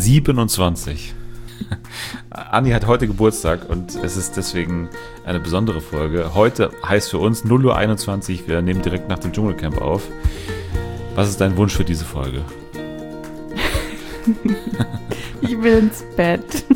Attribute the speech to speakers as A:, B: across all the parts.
A: 27. Anni hat heute Geburtstag und es ist deswegen eine besondere Folge. Heute heißt für uns 0:21 Uhr, wir nehmen direkt nach dem Dschungelcamp auf. Was ist dein Wunsch für diese Folge?
B: Ich will ins Bett.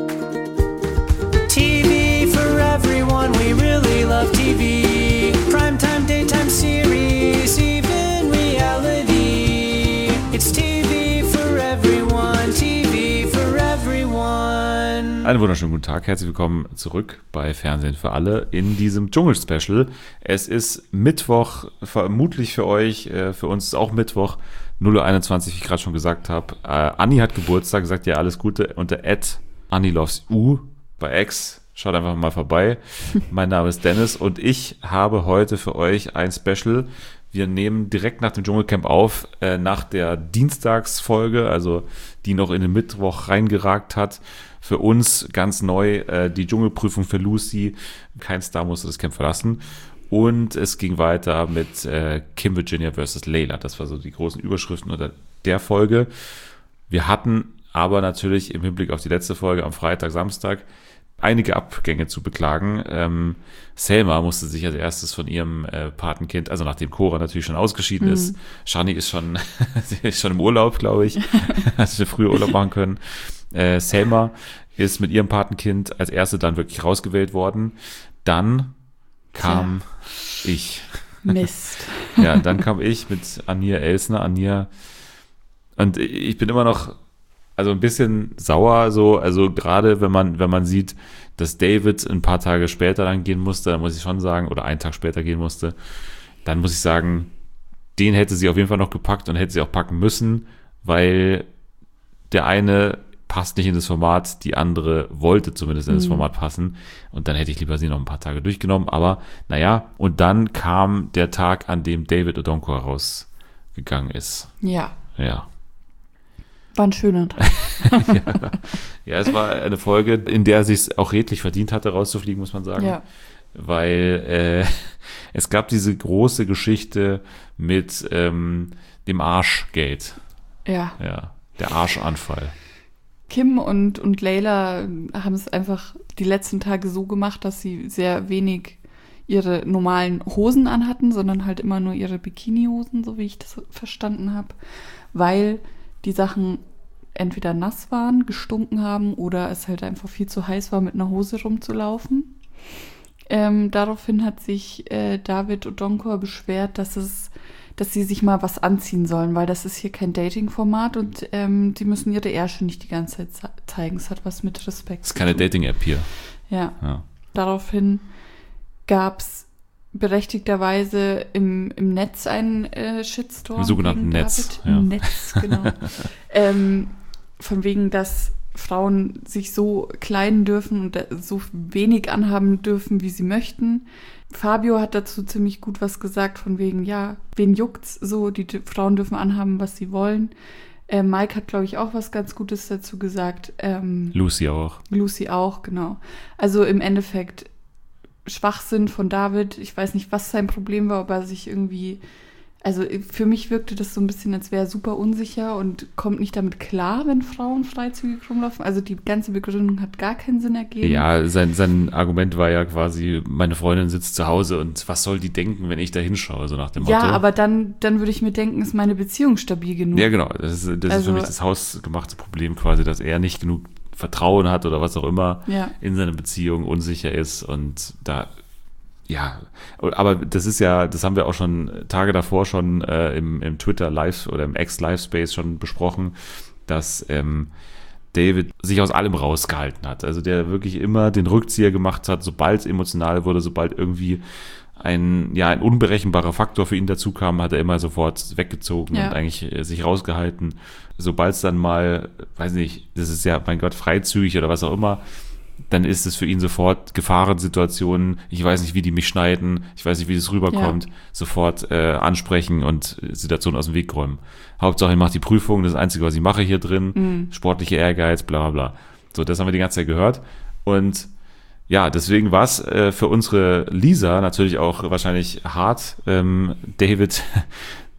C: TV for everyone, we really love TV. Primetime, daytime series, even reality. It's TV for everyone, TV for everyone.
A: Einen wunderschönen guten Tag, herzlich willkommen zurück bei Fernsehen für alle in diesem Dschungel-Special. Es ist Mittwoch, vermutlich für euch, für uns ist auch Mittwoch, 0:21 Uhr, wie ich gerade schon gesagt habe. Anni hat Geburtstag, sagt ja alles Gute unter @AnniLovesU bei X. Schaut einfach mal vorbei. Mein Name ist Dennis und ich habe heute für euch ein Special. Wir nehmen direkt nach dem Dschungelcamp auf, nach der Dienstagsfolge, also die noch in den Mittwoch reingeragt hat. Für uns ganz neu die Dschungelprüfung für Lucy. Kein Star musste das Camp verlassen. Und es ging weiter mit Kim Virginia vs. Layla. Das war so die großen Überschriften unter der Folge. Wir hatten aber natürlich im Hinblick auf die letzte Folge am Freitag, Samstag einige Abgänge zu beklagen. Selma musste sich als erstes von ihrem Patenkind, also nachdem Cora natürlich schon ausgeschieden ist. Shani ist schon im Urlaub, glaube ich. Hat sie früher Urlaub machen können. Selma ist mit ihrem Patenkind als erste dann wirklich rausgewählt worden. Dann kam ich.
B: Mist.
A: Ja, dann kam ich mit Ania Elsner. Ania. Und ich bin immer noch also ein bisschen sauer, so, also gerade wenn man sieht, dass David ein paar Tage später dann gehen musste, dann muss ich schon sagen, oder einen Tag später gehen musste, dann muss ich sagen, den hätte sie auf jeden Fall noch gepackt und hätte sie auch packen müssen, weil der eine passt nicht in das Format, die andere wollte zumindest in das Format passen und dann hätte ich lieber sie noch ein paar Tage durchgenommen, aber naja, und dann kam der Tag, an dem David Odonkor rausgegangen ist.
B: Ja.
A: Ja.
B: War ein schöner Tag.
A: Ja, es war eine Folge, in der er sich auch redlich verdient hatte, rauszufliegen, muss man sagen.
B: Ja.
A: Weil es gab diese große Geschichte mit dem Arschgate.
B: Ja.
A: Ja, der Arschanfall.
B: Kim und Layla haben es einfach die letzten Tage so gemacht, dass sie sehr wenig ihre normalen Hosen anhatten, sondern halt immer nur ihre Bikinihosen, so wie ich das verstanden habe, weil die Sachen entweder nass waren, gestunken haben oder es halt einfach viel zu heiß war, mit einer Hose rumzulaufen. Daraufhin hat sich David Odonkor beschwert, dass sie sich mal was anziehen sollen, weil das ist hier kein Dating-Format und die müssen ihre Ärsche nicht die ganze Zeit zeigen. Es hat was mit Respekt
A: Das ist keine Dating-App hier.
B: Ja. Daraufhin gab es berechtigterweise im Netz einen Shitstorm.
A: Im sogenannten Netz. Ja.
B: Im Netz, genau. Von wegen, dass Frauen sich so kleiden dürfen und so wenig anhaben dürfen, wie sie möchten. Fabio hat dazu ziemlich gut was gesagt, von wegen, ja, wen juckt's so, die Frauen dürfen anhaben, was sie wollen. Mike hat, glaube ich, auch was ganz Gutes dazu gesagt.
A: Lucy auch.
B: Lucy auch, genau. Also im Endeffekt Schwachsinn von David. Ich weiß nicht, was sein Problem war, ob er sich irgendwie, also für mich wirkte das so ein bisschen, als wäre er super unsicher und kommt nicht damit klar, wenn Frauen freizügig rumlaufen. Also die ganze Begründung hat gar keinen Sinn ergeben.
A: Ja, sein Argument war ja quasi, meine Freundin sitzt zu Hause und was soll die denken, wenn ich da hinschaue, so nach dem Motto.
B: Ja, aber dann würde ich mir denken, ist meine Beziehung stabil genug.
A: Ja, genau. Das ist für mich das hausgemachte Problem quasi, dass er nicht genug Vertrauen hat oder was auch immer in seiner Beziehung, unsicher ist und da, ja, aber das ist ja, das haben wir auch schon Tage davor schon im Twitter Live oder im X-Live-Space schon besprochen, dass David sich aus allem rausgehalten hat. Also der wirklich immer den Rückzieher gemacht hat, sobald es emotional wurde, sobald irgendwie ein unberechenbarer Faktor für ihn dazu kam, hat er immer sofort weggezogen und eigentlich sich rausgehalten. Sobald es dann mal, weiß nicht, das ist ja, mein Gott, freizügig oder was auch immer, dann ist es für ihn sofort Gefahrensituationen, ich weiß nicht, wie die mich schneiden, ich weiß nicht, wie das rüberkommt, sofort ansprechen und Situationen aus dem Weg räumen. Hauptsache, ich mache die Prüfung, das ist das Einzige, was ich mache hier drin, sportliche Ehrgeiz, bla bla bla. So, das haben wir die ganze Zeit gehört und ja, deswegen war es für unsere Lisa natürlich auch wahrscheinlich hart, David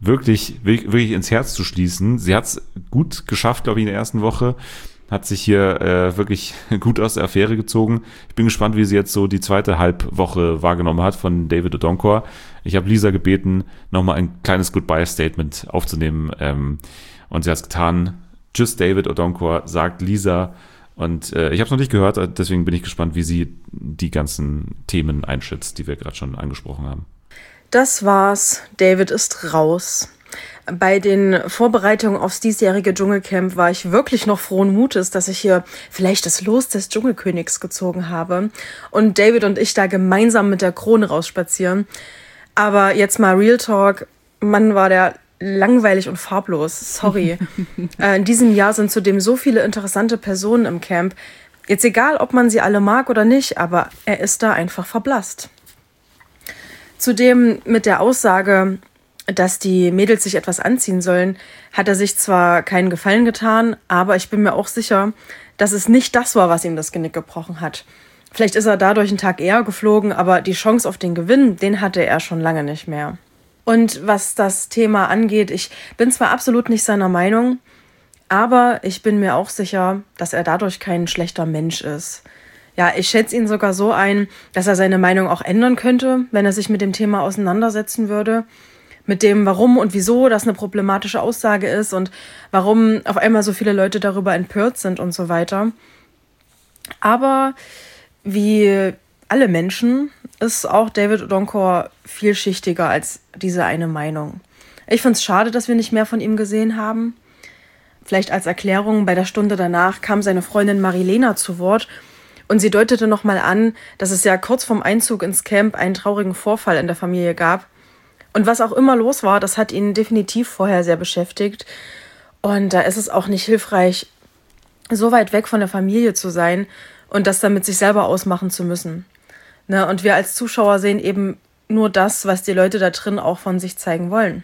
A: wirklich ins Herz zu schließen. Sie hat es gut geschafft, glaube ich, in der ersten Woche. Hat sich hier wirklich gut aus der Affäre gezogen. Ich bin gespannt, wie sie jetzt so die zweite Halbwoche wahrgenommen hat von David Odonkor. Ich habe Lisa gebeten, nochmal ein kleines Goodbye-Statement aufzunehmen. Und sie hat es getan. Tschüss, David Odonkor, sagt Lisa. Und ich habe es noch nicht gehört, deswegen bin ich gespannt, wie sie die ganzen Themen einschätzt, die wir gerade schon angesprochen haben.
D: Das war's. David ist raus. Bei den Vorbereitungen aufs diesjährige Dschungelcamp war ich wirklich noch frohen Mutes, dass ich hier vielleicht das Los des Dschungelkönigs gezogen habe und David und ich da gemeinsam mit der Krone rausspazieren. Aber jetzt mal Real Talk, Mann, war der langweilig und farblos. Sorry. In diesem Jahr sind zudem so viele interessante Personen im Camp. Jetzt egal, ob man sie alle mag oder nicht, aber er ist da einfach verblasst. Zudem mit der Aussage, dass die Mädels sich etwas anziehen sollen, hat er sich zwar keinen Gefallen getan, aber ich bin mir auch sicher, dass es nicht das war, was ihm das Genick gebrochen hat. Vielleicht ist er dadurch einen Tag eher geflogen, aber die Chance auf den Gewinn, den hatte er schon lange nicht mehr. Und was das Thema angeht, ich bin zwar absolut nicht seiner Meinung, aber ich bin mir auch sicher, dass er dadurch kein schlechter Mensch ist. Ja, ich schätze ihn sogar so ein, dass er seine Meinung auch ändern könnte, wenn er sich mit dem Thema auseinandersetzen würde. Mit dem, warum und wieso das eine problematische Aussage ist und warum auf einmal so viele Leute darüber empört sind und so weiter. Aber wie alle Menschen ist auch David Odonkor vielschichtiger als diese eine Meinung. Ich finde es schade, dass wir nicht mehr von ihm gesehen haben. Vielleicht als Erklärung, bei der Stunde danach kam seine Freundin Marilena zu Wort und sie deutete nochmal an, dass es ja kurz vorm Einzug ins Camp einen traurigen Vorfall in der Familie gab. Und was auch immer los war, das hat ihn definitiv vorher sehr beschäftigt. Und da ist es auch nicht hilfreich, so weit weg von der Familie zu sein und das dann mit sich selber ausmachen zu müssen. Ne? Und wir als Zuschauer sehen eben nur das, was die Leute da drin auch von sich zeigen wollen.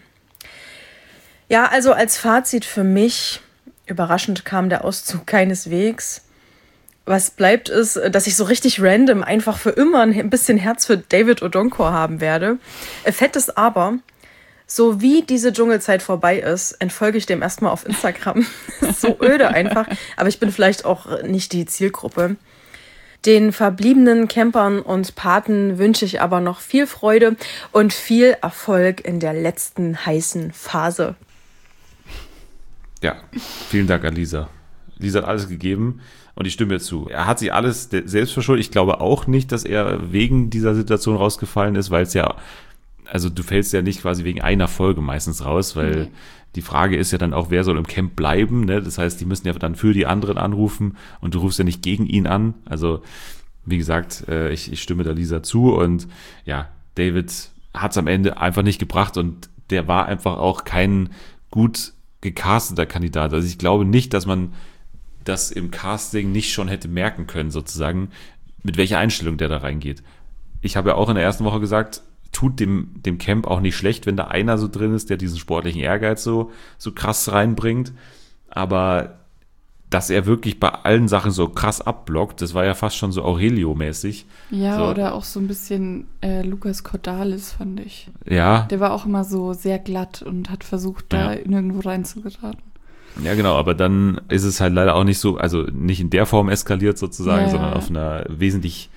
D: Ja, also als Fazit für mich, überraschend kam der Auszug keineswegs. Was bleibt ist, dass ich so richtig random einfach für immer ein bisschen Herz für David Odonkor haben werde. Fett ist aber, so wie diese Dschungelzeit vorbei ist, entfolge ich dem erstmal auf Instagram. So öde einfach, aber ich bin vielleicht auch nicht die Zielgruppe. Den verbliebenen Campern und Paten wünsche ich aber noch viel Freude und viel Erfolg in der letzten heißen Phase.
A: Ja, vielen Dank an Lisa. Lisa hat alles gegeben. Und ich stimme mir zu. Er hat sich alles selbst verschuldet. Ich glaube auch nicht, dass er wegen dieser Situation rausgefallen ist, weil es ja, also du fällst ja nicht quasi wegen einer Folge meistens raus, weil die Frage ist ja dann auch, wer soll im Camp bleiben, ne? Das heißt, die müssen ja dann für die anderen anrufen und du rufst ja nicht gegen ihn an. Also, wie gesagt, ich stimme da Lisa zu und ja, David hat es am Ende einfach nicht gebracht und der war einfach auch kein gut gecasteter Kandidat. Also ich glaube nicht, dass man das im Casting nicht schon hätte merken können, sozusagen, mit welcher Einstellung der da reingeht. Ich habe ja auch in der ersten Woche gesagt, tut dem Camp auch nicht schlecht, wenn da einer so drin ist, der diesen sportlichen Ehrgeiz so krass reinbringt. Aber dass er wirklich bei allen Sachen so krass abblockt, das war ja fast schon so Aurelio-mäßig.
B: Ja,
A: so.
B: Oder auch so ein bisschen Lukas Cordalis, fand ich.
A: Ja.
B: Der war auch immer so sehr glatt und hat versucht, da nirgendwo reinzugeraten.
A: Ja, genau, aber dann ist es halt leider auch nicht so, also nicht in der Form eskaliert sozusagen, sondern auf einer wesentlich,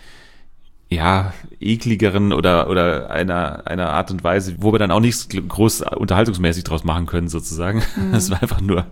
A: ekligeren oder einer Art und Weise, wo wir dann auch nichts groß unterhaltungsmäßig draus machen können sozusagen. Das war einfach nur,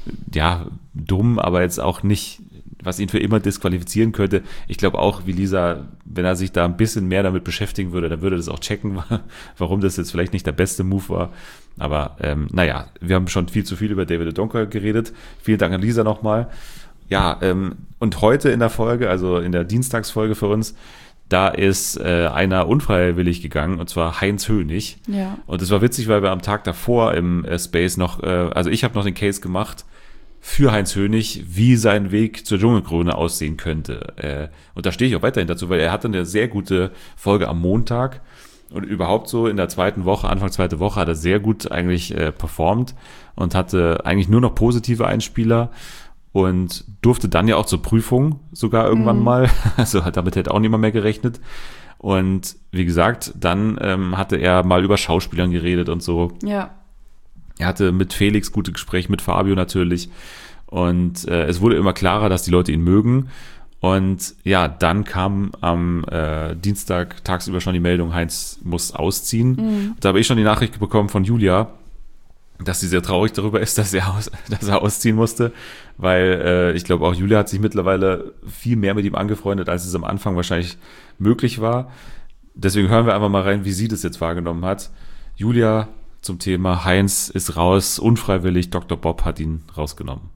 A: dumm, aber jetzt auch nicht, was ihn für immer disqualifizieren könnte. Ich glaube auch, wie Lisa, wenn er sich da ein bisschen mehr damit beschäftigen würde, dann würde er das auch checken, warum das jetzt vielleicht nicht der beste Move war. Aber wir haben schon viel zu viel über David Odonkor geredet. Vielen Dank an Lisa nochmal. Ja, und heute in der Folge, also in der Dienstagsfolge für uns, da ist einer unfreiwillig gegangen, und zwar Heinz Hönig.
B: Ja. Und
A: das war witzig, weil wir am Tag davor im Space noch, also ich habe noch den Case gemacht für Heinz Hönig, wie sein Weg zur Dschungelkrone aussehen könnte. Und da stehe ich auch weiterhin dazu, weil er hatte eine sehr gute Folge am Montag. Und überhaupt so in der Anfang zweite Woche hat er sehr gut eigentlich performt und hatte eigentlich nur noch positive Einspieler und durfte dann ja auch zur Prüfung sogar irgendwann mal. Also damit hätte auch niemand mehr gerechnet. Und wie gesagt, dann hatte er mal über Schauspielern geredet und so.
B: Ja.
A: Er hatte mit Felix gute Gespräche, mit Fabio natürlich. Und es wurde immer klarer, dass die Leute ihn mögen. Und ja, dann kam am Dienstag tagsüber schon die Meldung, Heinz muss ausziehen. Und da habe ich schon die Nachricht bekommen von Julia, dass sie sehr traurig darüber ist, dass er ausziehen musste, weil ich glaube auch Julia hat sich mittlerweile viel mehr mit ihm angefreundet, als es am Anfang wahrscheinlich möglich war. Deswegen hören wir einfach mal rein, wie sie das jetzt wahrgenommen hat. Julia zum Thema Heinz ist raus, unfreiwillig, Dr. Bob hat ihn rausgenommen.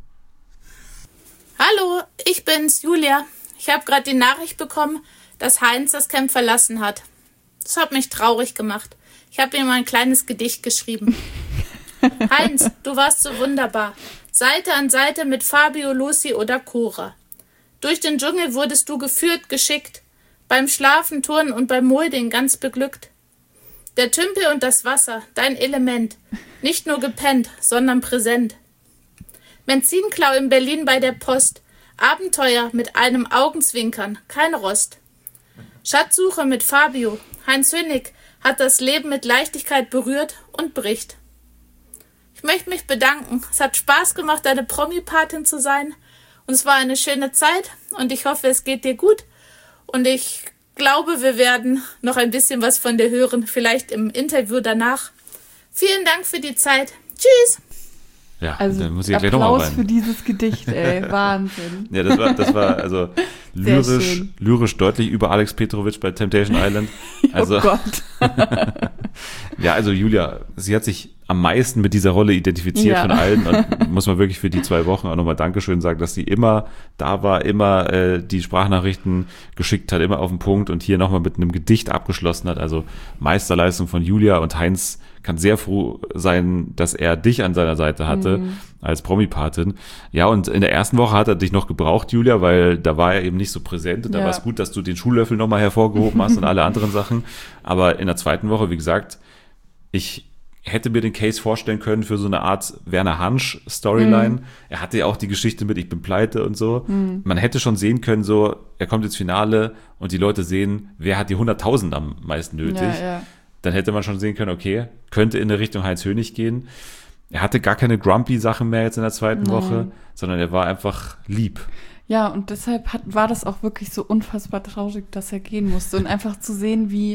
E: Hallo, ich bin's, Julia. Ich habe gerade die Nachricht bekommen, dass Heinz das Camp verlassen hat. Das hat mich traurig gemacht. Ich habe ihm mal ein kleines Gedicht geschrieben. Heinz, du warst so wunderbar. Seite an Seite mit Fabio, Lucy oder Cora. Durch den Dschungel wurdest du geführt, geschickt. Beim Schlafen, Turnen und beim Molding ganz beglückt. Der Tümpel und das Wasser, dein Element. Nicht nur gepennt, sondern präsent. Benzinklau in Berlin bei der Post. Abenteuer mit einem Augenzwinkern, kein Rost. Schatzsuche mit Fabio. Heinz Hönig hat das Leben mit Leichtigkeit berührt und bricht. Ich möchte mich bedanken. Es hat Spaß gemacht, deine Promi-Patin zu sein. Und es war eine schöne Zeit. Und ich hoffe, es geht dir gut. Und ich glaube, wir werden noch ein bisschen was von dir hören. Vielleicht im Interview danach. Vielen Dank für die Zeit. Tschüss.
A: Ja,
B: Also
A: dann muss ich ja gleich nochmal
B: Applaus
A: rein.
B: für dieses Gedicht, ey. Wahnsinn.
A: Ja, das war also
B: Sehr schön.
A: lyrisch deutlich über Alex Petrovic bei Temptation Island. Also,
B: Oh Gott.
A: ja, also Julia, sie hat sich am meisten mit dieser Rolle identifiziert
B: Ja.
A: von allen und muss man wirklich für die 2 Wochen auch nochmal Dankeschön sagen, dass sie immer da war, immer die Sprachnachrichten geschickt hat, immer auf den Punkt und hier nochmal mit einem Gedicht abgeschlossen hat. Also Meisterleistung von Julia, und Heinz kann sehr froh sein, dass er dich an seiner Seite hatte als Promi-Patin. Ja, und in der ersten Woche hat er dich noch gebraucht, Julia, weil da war er eben nicht so präsent und da
B: Ja.
A: war es gut, dass du den Schuhlöffel nochmal hervorgehoben hast und alle anderen Sachen. Aber in der zweiten Woche, wie gesagt, ich hätte mir den Case vorstellen können für so eine Art Werner Hansch-Storyline. Er hatte ja auch die Geschichte mit Ich bin pleite und so. Man hätte schon sehen können, so, er kommt ins Finale und die Leute sehen, wer hat die 100.000 am meisten nötig.
B: Ja.
A: Dann hätte man schon sehen können, okay, könnte in der Richtung Heinz Hönig gehen. Er hatte gar keine Grumpy-Sachen mehr jetzt in der zweiten Woche, sondern er war einfach lieb.
B: Ja, und deshalb war das auch wirklich so unfassbar traurig, dass er gehen musste. Und einfach zu sehen, wie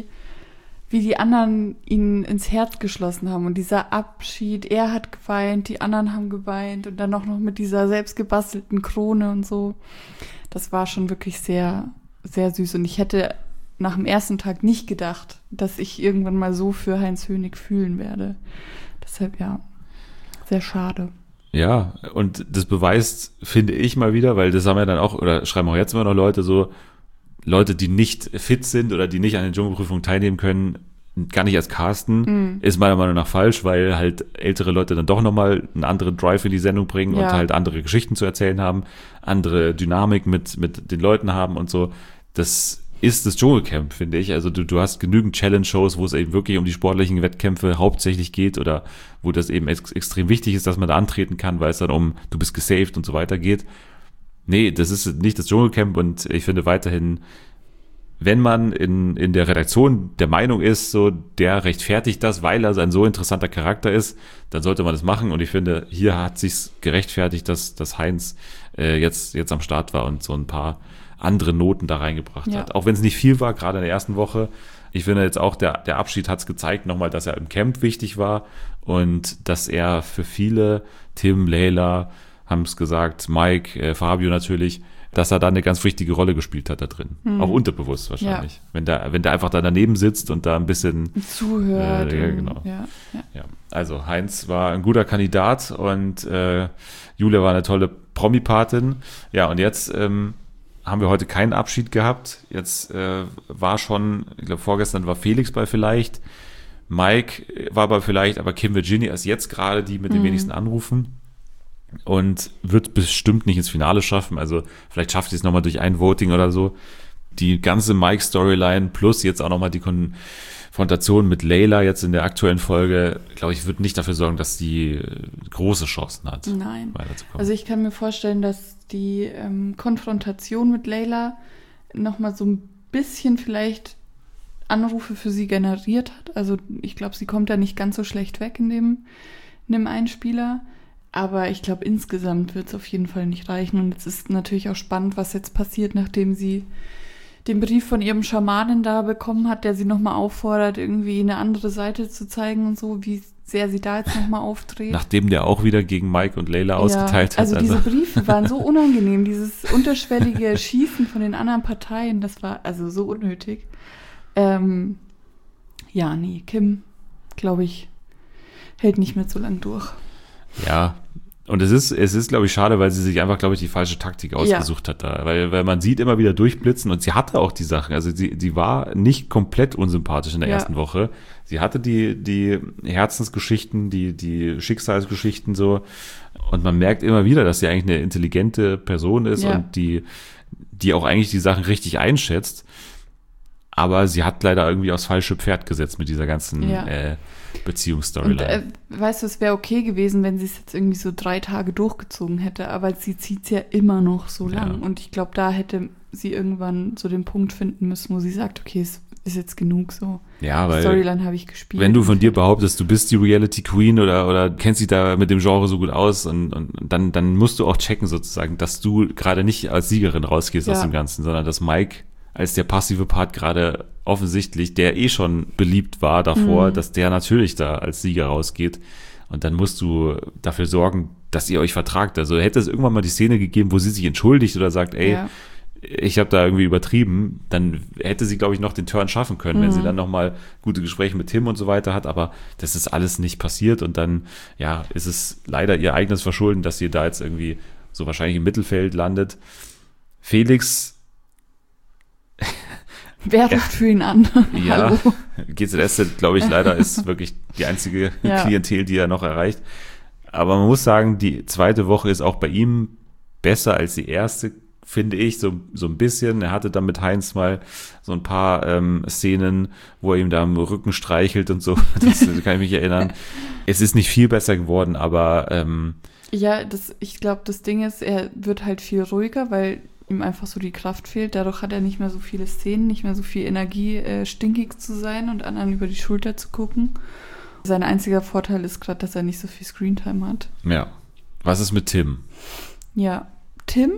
B: die anderen ihn ins Herz geschlossen haben. Und dieser Abschied, er hat geweint, die anderen haben geweint. Und dann auch noch mit dieser selbstgebastelten Krone und so. Das war schon wirklich sehr, sehr süß. Und ich hätte nach dem ersten Tag nicht gedacht, dass ich irgendwann mal so für Heinz Hönig fühlen werde. Deshalb, ja, sehr schade.
A: Ja, und das beweist, finde ich mal wieder, weil das haben ja dann auch, oder schreiben auch jetzt immer noch Leute so, Leute, die nicht fit sind oder die nicht an den Dschungelprüfungen teilnehmen können, gar nicht als casten, ist meiner Meinung nach falsch, weil halt ältere Leute dann doch nochmal einen anderen Drive in die Sendung bringen und
B: Ja.
A: halt andere Geschichten zu erzählen haben, andere Dynamik mit den Leuten haben und so. Das ist das Dschungelcamp, finde ich. Also du hast genügend Challenge-Shows, wo es eben wirklich um die sportlichen Wettkämpfe hauptsächlich geht oder wo das eben extrem wichtig ist, dass man da antreten kann, weil es dann um du bist gesaved und so weiter geht. Nee, das ist nicht das Dschungelcamp, und ich finde weiterhin, wenn man in der Redaktion der Meinung ist, so der rechtfertigt das, weil er ein so interessanter Charakter ist, dann sollte man das machen, und ich finde, hier hat sich's gerechtfertigt, dass Heinz jetzt am Start war und so ein paar andere Noten da reingebracht
B: Ja.
A: hat. Auch wenn es nicht viel war, gerade in der ersten Woche. Ich finde jetzt auch, der Abschied hat es gezeigt nochmal, dass er im Camp wichtig war und dass er für viele, Tim, Leila haben es gesagt, Mike, Fabio natürlich, dass er da eine ganz wichtige Rolle gespielt hat da drin. Auch unterbewusst wahrscheinlich. Wenn der einfach da daneben sitzt und da ein bisschen
B: Zuhört.
A: ja,
B: und-
A: genau.
B: Ja.
A: ja, also Heinz war ein guter Kandidat und Julia war eine tolle Promi-Patin. Ja, und jetzt haben wir heute keinen Abschied gehabt. Jetzt war schon, ich glaube vorgestern war Felix bei Vielleicht, Mike war bei Vielleicht, aber Kim Virginia ist jetzt gerade die mit den wenigsten Anrufen und wird bestimmt nicht ins Finale schaffen. Also vielleicht schafft sie es nochmal durch ein Voting oder so. Die ganze Mike-Storyline plus jetzt auch nochmal die Konfrontation mit Leila jetzt in der aktuellen Folge, glaube ich, wird nicht dafür sorgen, dass die große Chancen hat,
B: Nein.
A: weiterzukommen.
B: Also ich kann mir vorstellen, dass die Konfrontation mit Leila nochmal so ein bisschen vielleicht Anrufe für sie generiert hat. Also ich glaube, sie kommt da nicht ganz so schlecht weg in einem Einspieler. Aber ich glaube, insgesamt wird es auf jeden Fall nicht reichen. Und es ist natürlich auch spannend, was jetzt passiert, nachdem sie den Brief von ihrem Schamanen da bekommen hat, der sie nochmal auffordert, irgendwie eine andere Seite zu zeigen und so, wie sehr sie da jetzt nochmal aufdreht.
A: Nachdem der auch wieder gegen Mike und Layla ausgeteilt hat.
B: Also diese Briefe waren so unangenehm, dieses unterschwellige Schießen von den anderen Parteien, das war also so unnötig. Kim, glaube ich, hält nicht mehr so lang durch.
A: Ja, und es ist, glaube ich, schade, weil sie sich einfach, glaube ich, die falsche Taktik ausgesucht hat da. Weil man sieht immer wieder durchblitzen und sie hatte auch die Sachen. Also sie war nicht komplett unsympathisch in der ersten Woche. Sie hatte die Herzensgeschichten, die Schicksalsgeschichten so. Und man merkt immer wieder, dass sie eigentlich eine intelligente Person ist und die auch eigentlich die Sachen richtig einschätzt. Aber sie hat leider irgendwie aufs falsche Pferd gesetzt mit dieser ganzen Beziehungsstoryline.
B: Und weißt du, es wäre okay gewesen, wenn sie es jetzt irgendwie so 3 Tage durchgezogen hätte, aber sie zieht es ja immer noch so lang. Und ich glaube, da hätte sie irgendwann so den Punkt finden müssen, wo sie sagt, okay, es ist jetzt genug so.
A: Ja, weil
B: Storyline habe ich gespielt.
A: Wenn du von dir behauptest, du bist die Reality Queen oder kennst dich da mit dem Genre so gut aus und dann musst du auch checken sozusagen, dass du gerade nicht als Siegerin rausgehst aus dem Ganzen, sondern dass Mike als der passive Part gerade offensichtlich, der schon beliebt war davor, dass der natürlich da als Sieger rausgeht. Und dann musst du dafür sorgen, dass ihr euch vertragt. Also hätte es irgendwann mal die Szene gegeben, wo sie sich entschuldigt oder sagt, ich habe da irgendwie übertrieben, dann hätte sie, glaube ich, noch den Turn schaffen können, wenn sie dann nochmal gute Gespräche mit Tim und so weiter hat. Aber das ist alles nicht passiert. Und dann, ist es leider ihr eigenes Verschulden, dass sie da jetzt irgendwie so wahrscheinlich im Mittelfeld landet. Felix
B: Wer ruft für ihn an?
A: Ja,
B: Hallo.
A: GZS, glaube ich, leider ist wirklich die einzige Klientel, die er noch erreicht. Aber man muss sagen, die zweite Woche ist auch bei ihm besser als die erste, finde ich, so ein bisschen. Er hatte dann mit Heinz mal so ein paar Szenen, wo er ihm da am Rücken streichelt und so. Das kann ich mich erinnern. Es ist nicht viel besser geworden, aber
B: ich glaube, das Ding ist, er wird halt viel ruhiger, weil ihm einfach so die Kraft fehlt. Dadurch hat er nicht mehr so viele Szenen, nicht mehr so viel Energie, stinkig zu sein und anderen über die Schulter zu gucken. Sein einziger Vorteil ist gerade, dass er nicht so viel Screentime hat.
A: Ja. Was ist mit Tim?
B: Ja, Tim?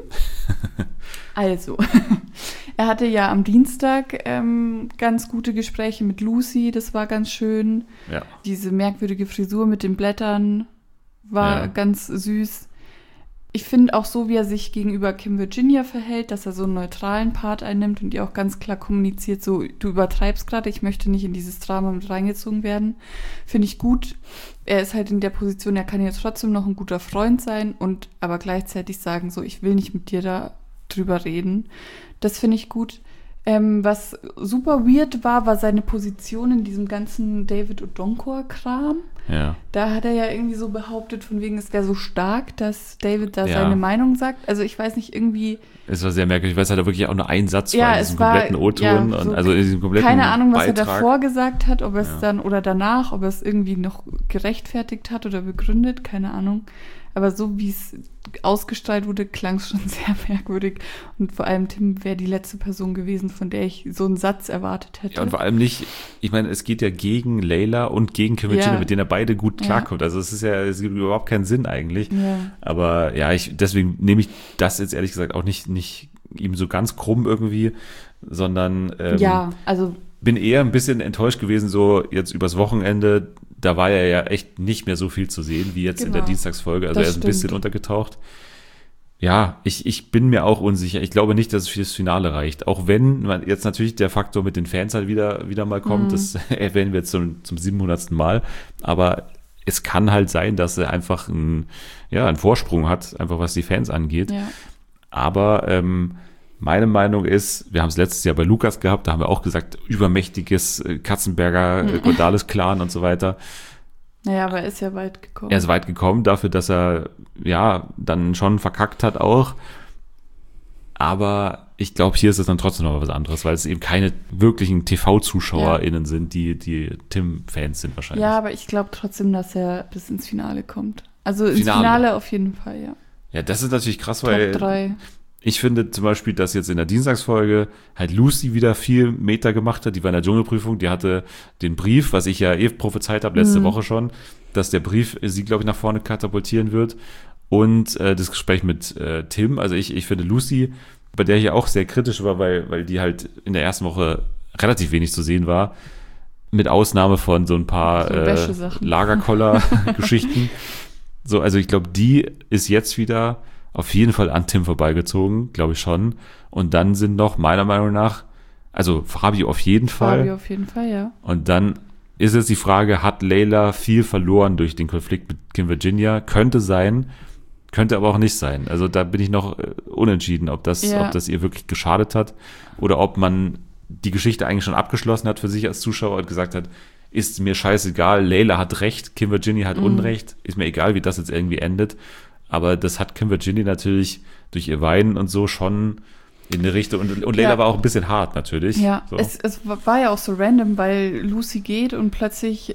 B: Also, er hatte ja am Dienstag ganz gute Gespräche mit Lucy, das war ganz schön. Ja. Diese merkwürdige Frisur mit den Blättern war ganz süß. Ich finde auch so, wie er sich gegenüber Kim Virginia verhält, dass er so einen neutralen Part einnimmt und ihr auch ganz klar kommuniziert, so, du übertreibst gerade, ich möchte nicht in dieses Drama mit reingezogen werden. Finde ich gut. Er ist halt in der Position, er kann ja trotzdem noch ein guter Freund sein und aber gleichzeitig sagen, so, ich will nicht mit dir da drüber reden. Das finde ich gut. Was super weird war seine Position in diesem ganzen David Odonkor-Kram. Ja. Da hat er ja irgendwie so behauptet, von wegen, es wäre so stark, dass David da seine Meinung sagt. Also ich weiß nicht, irgendwie...
A: Es war sehr merkwürdig, weil es halt wirklich auch nur ein Satz war in diesem kompletten O-Ton.
B: So
A: also in diesem kompletten
B: keine Ahnung, was
A: Beitrag.
B: Er davor gesagt hat, ob er es dann oder danach, ob er es irgendwie noch gerechtfertigt hat oder begründet, keine Ahnung. Aber so wie es ausgestrahlt wurde, klang es schon sehr merkwürdig. Und vor allem Tim wäre die letzte Person gewesen, von der ich so einen Satz erwartet hätte.
A: Ja, und vor allem nicht, ich meine, es geht ja gegen Layla und gegen Kim Virginia, mit denen er beide gut klarkommt. Also es gibt überhaupt keinen Sinn eigentlich. Ja. Aber deswegen nehme ich das jetzt ehrlich gesagt auch nicht ihm so ganz krumm irgendwie, sondern bin eher ein bisschen enttäuscht gewesen, so jetzt übers Wochenende. Da war er ja echt nicht mehr so viel zu sehen, wie jetzt in der Dienstagsfolge. Also er ist ein bisschen untergetaucht. Ja, ich bin mir auch unsicher. Ich glaube nicht, dass es für das Finale reicht. Auch wenn man jetzt natürlich der Faktor mit den Fans halt wieder mal kommt. Das erwähnen wir jetzt zum 700. Mal. Aber es kann halt sein, dass er einfach einen Vorsprung hat, einfach was die Fans angeht. Ja. Aber meine Meinung ist, wir haben es letztes Jahr bei Lukas gehabt, da haben wir auch gesagt, übermächtiges Katzenberger, Cordalis-Clan und so weiter.
B: Naja, aber er ist ja weit gekommen.
A: Er ist weit gekommen dafür, dass er dann schon verkackt hat auch. Aber ich glaube, hier ist es dann trotzdem noch was anderes, weil es eben keine wirklichen TV-ZuschauerInnen sind, die Tim-Fans sind wahrscheinlich.
B: Ja, aber ich glaube trotzdem, dass er bis ins Finale kommt. Also ins Finale auf jeden Fall, ja.
A: Ja, das ist natürlich krass,
B: Top
A: weil
B: 3.
A: Ich finde zum Beispiel, dass jetzt in der Dienstagsfolge halt Lucy wieder viel Meter gemacht hat. Die war in der Dschungelprüfung, die hatte den Brief, was ich ja prophezeit habe letzte Woche schon. dass der Brief sie, glaube ich, nach vorne katapultieren wird. Und das Gespräch mit Tim, also ich finde Lucy, bei der ich ja auch sehr kritisch war, weil die halt in der ersten Woche relativ wenig zu sehen war, mit Ausnahme von so ein paar Lagerkoller-Geschichten. So, also ich glaube, die ist jetzt wieder auf jeden Fall an Tim vorbeigezogen, glaube ich schon. Und dann sind noch meiner Meinung nach, also Fabio auf jeden Fall.
B: Fabio auf jeden Fall, ja.
A: Und dann ist jetzt die Frage, hat Layla viel verloren durch den Konflikt mit Kim Virginia? Könnte sein, könnte aber auch nicht sein. Also da bin ich noch unentschieden, ob das ihr wirklich geschadet hat oder ob man die Geschichte eigentlich schon abgeschlossen hat für sich als Zuschauer und gesagt hat, ist mir scheißegal, Layla hat Recht, Kim Virginia hat Unrecht, ist mir egal, wie das jetzt irgendwie endet. Aber das hat Kim Virginia natürlich durch ihr Weinen und so schon in eine Richtung. Und Layla war auch ein bisschen hart natürlich.
B: Ja,
A: so.
B: Es war ja auch so random, weil Lucy geht und plötzlich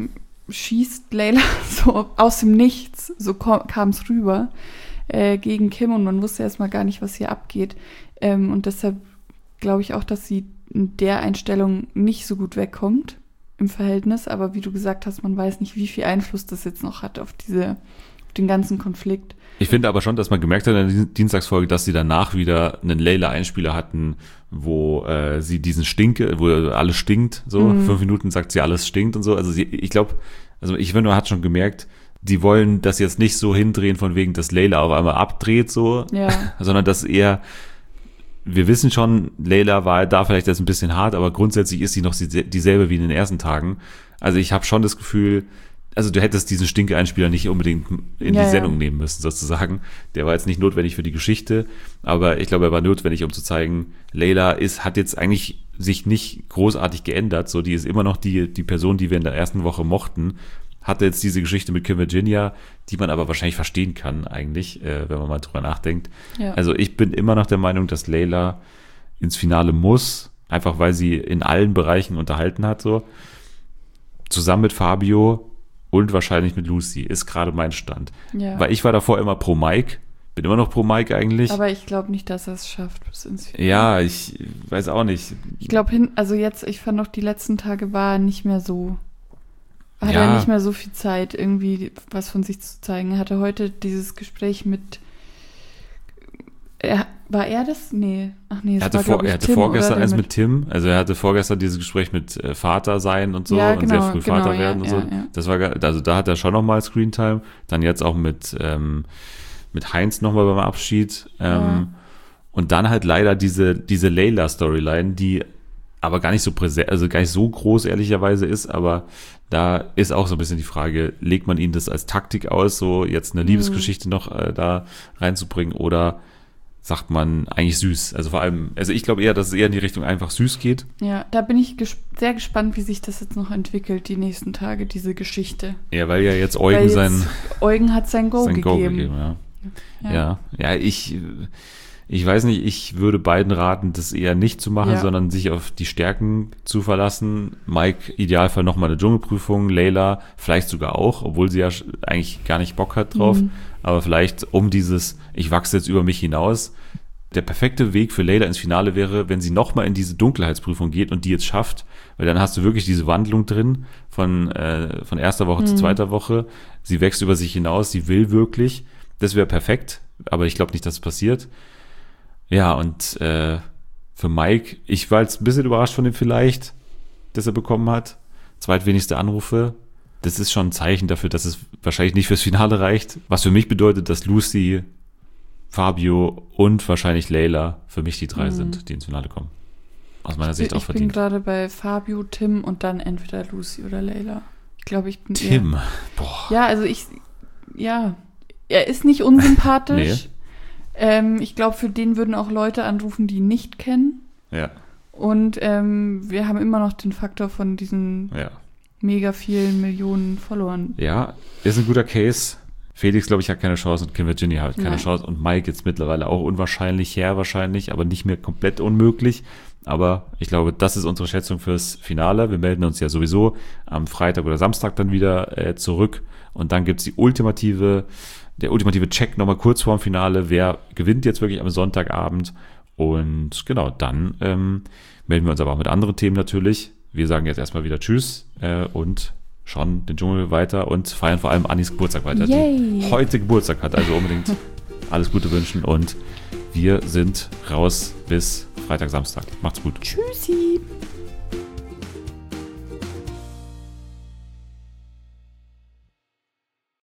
B: schießt Layla so aus dem Nichts, so kam es rüber, gegen Kim und man wusste erstmal gar nicht, was hier abgeht. Und deshalb glaube ich auch, dass sie in der Einstellung nicht so gut wegkommt im Verhältnis. Aber wie du gesagt hast, man weiß nicht, wie viel Einfluss das jetzt noch hat auf den ganzen Konflikt.
A: Ich finde aber schon, dass man gemerkt hat in der Dienstagsfolge, dass sie danach wieder einen Layla-Einspieler hatten, wo sie diesen wo alles stinkt, so 5 Minuten sagt sie, alles stinkt und so. Also ich glaube, ich finde, man hat schon gemerkt, die wollen das jetzt nicht so hindrehen von wegen, dass Layla auf einmal abdreht, so, sondern dass eher, wir wissen schon, Layla war da vielleicht jetzt ein bisschen hart, aber grundsätzlich ist sie noch dieselbe wie in den ersten Tagen. Also ich habe schon das Gefühl, also du hättest diesen Stinke-Einspieler nicht unbedingt in die Sendung nehmen müssen, sozusagen. Der war jetzt nicht notwendig für die Geschichte, aber ich glaube, er war notwendig, um zu zeigen, Layla hat jetzt eigentlich sich nicht großartig geändert. So, die ist immer noch die Person, die wir in der ersten Woche mochten. Hatte jetzt diese Geschichte mit Kim Virginia, die man aber wahrscheinlich verstehen kann eigentlich, wenn man mal drüber nachdenkt. Ja. Also ich bin immer noch der Meinung, dass Layla ins Finale muss, einfach weil sie in allen Bereichen unterhalten hat, so. Zusammen mit Fabio und wahrscheinlich mit Lucy, ist gerade mein Stand. Ja. Weil ich war davor immer pro Mike, bin immer noch pro Mike eigentlich.
B: Aber ich glaube nicht, dass er es schafft bis ins Finale.
A: Ja, ich weiß auch nicht.
B: Ich glaube, ich fand noch, die letzten Tage war er nicht mehr so, hat er nicht mehr so viel Zeit, irgendwie was von sich zu zeigen. Er hatte heute dieses Gespräch mit, war er das? Nee. Ach nee,
A: er hatte vorgestern eins mit Tim. Also er hatte vorgestern dieses Gespräch mit Vater sein und so, und sehr früh Vater werden und so. Ja. Das war, also da hat er schon nochmal Screentime. Dann jetzt auch mit Heinz nochmal beim Abschied. Und dann halt leider diese Layla-Storyline, die aber gar nicht so präsent, also gar nicht so groß ehrlicherweise ist, aber da ist auch so ein bisschen die Frage, legt man ihnen das als Taktik aus, so jetzt eine Liebesgeschichte noch da reinzubringen, oder sagt man eigentlich süß? Also vor allem, also ich glaube eher, dass es eher in die Richtung einfach süß geht.
B: Ja, da bin ich sehr gespannt, wie sich das jetzt noch entwickelt, die nächsten Tage, diese Geschichte.
A: Ja, weil ja jetzt Eugen
B: hat sein Go gegeben.
A: Ja, ich weiß nicht, ich würde beiden raten, das eher nicht zu machen, sondern sich auf die Stärken zu verlassen. Mike, Idealfall nochmal eine Dschungelprüfung, Layla vielleicht sogar auch, obwohl sie ja eigentlich gar nicht Bock hat drauf. Aber vielleicht ich wachse jetzt über mich hinaus. Der perfekte Weg für Layla ins Finale wäre, wenn sie nochmal in diese Dunkelheitsprüfung geht und die jetzt schafft, weil dann hast du wirklich diese Wandlung drin von erster Woche zu zweiter Woche. Sie wächst über sich hinaus, sie will wirklich. Das wäre perfekt, aber ich glaube nicht, dass es passiert. Ja, und für Mike, ich war jetzt ein bisschen überrascht von dem vielleicht, das er bekommen hat. Zweitwenigste Anrufe. Das ist schon ein Zeichen dafür, dass es wahrscheinlich nicht fürs Finale reicht. Was für mich bedeutet, dass Lucy, Fabio und wahrscheinlich Layla für mich die 3 sind, die ins Finale kommen. Aus meiner Sicht auch verdient.
B: Ich bin gerade bei Fabio, Tim und dann entweder Lucy oder Layla. Ich glaube, ich bin
A: Tim.
B: Boah. Ja, also er ist nicht unsympathisch. Nee. Ich glaube, für den würden auch Leute anrufen, die ihn nicht kennen.
A: Ja.
B: Und wir haben immer noch den Faktor von diesen mega vielen Millionen Followern.
A: Ja, ist ein guter Case. Felix, glaube ich, hat keine Chance und Kim Virginia hat keine Chance. Und Mike jetzt mittlerweile auch wahrscheinlich, aber nicht mehr komplett unmöglich. Aber ich glaube, das ist unsere Schätzung fürs Finale. Wir melden uns ja sowieso am Freitag oder Samstag dann wieder zurück. Und dann gibt es der ultimative Check nochmal kurz vorm Finale. Wer gewinnt jetzt wirklich am Sonntagabend? Und genau, dann melden wir uns aber auch mit anderen Themen natürlich. Wir sagen jetzt erstmal wieder Tschüss und schon den Dschungel weiter und feiern vor allem Annis Geburtstag weiter,
B: Yay.
A: die heute Geburtstag hat. Also unbedingt alles Gute wünschen und wir sind raus bis Freitag, Samstag. Macht's gut.
B: Tschüssi.